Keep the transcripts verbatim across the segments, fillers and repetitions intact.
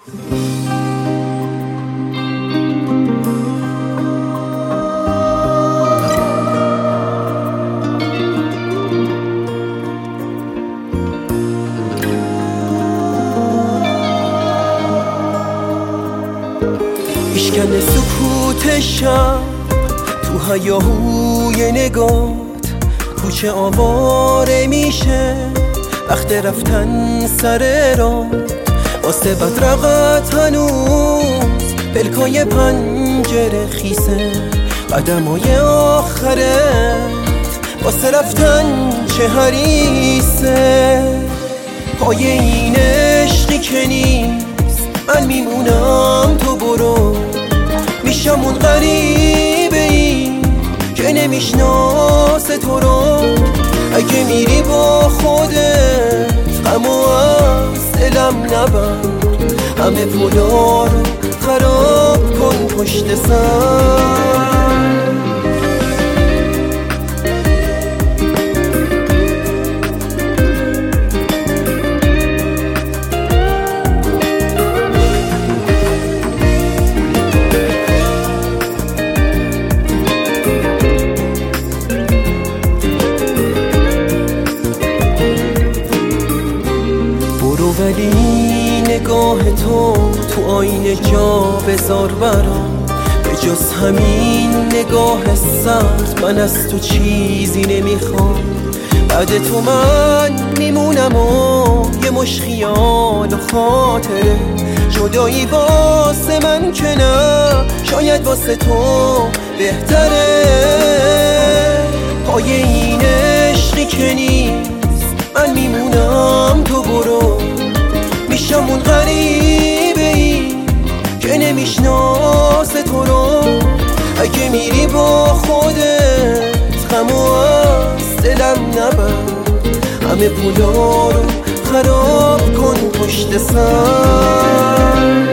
میشکنه سکوت شب تو هیاهوی نگات، کوچه آواره میشه وقت رفتن سر راه، واسه بدرقت هنوز پلکای پنجره خیسه، قدمای آخرت واسه رفتن چه حریصه. پای این عشقی که نیست من میمونم، تو برو، میشم اون غریبه ای که نمیشناسه تو رو. اگه میری با خودت غمو از دلم نبر، همه پولا رو خراب کن پشت سر. ولی نگاه تو تو آینه جا بذار برام، به جز همین نگاه سرد من از تو چیزی نمیخوام. بعد تو من میمونم و یه مش خیال و خاطره، جدایی واسه من که نه، شاید واسه تو بهتره. پای این عشقی که نیست من میمونم، تو برو، میشم اون غریبه ای که نمیشناسه تو رو. اگه میری با خودت غمو از دلم نبر، همه پولا رو خراب کن پشت سر.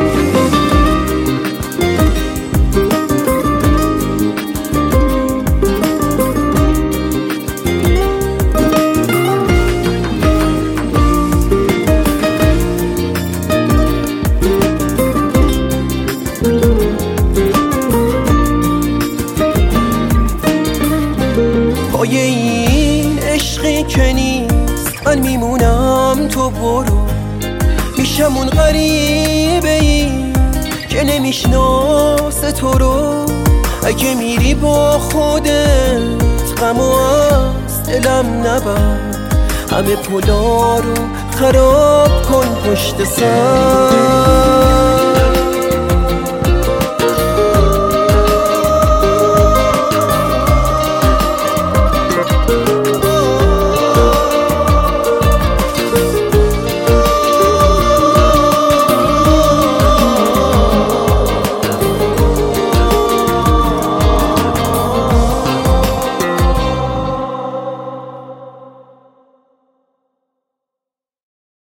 پای این عشقی که نیست من میمونم، تو برو، میشم اون غریبه ای که نمیشناسه تو رو. اگه میری با خودت غمو از دلم نبر، همه پولا رو خراب کن پشت سر.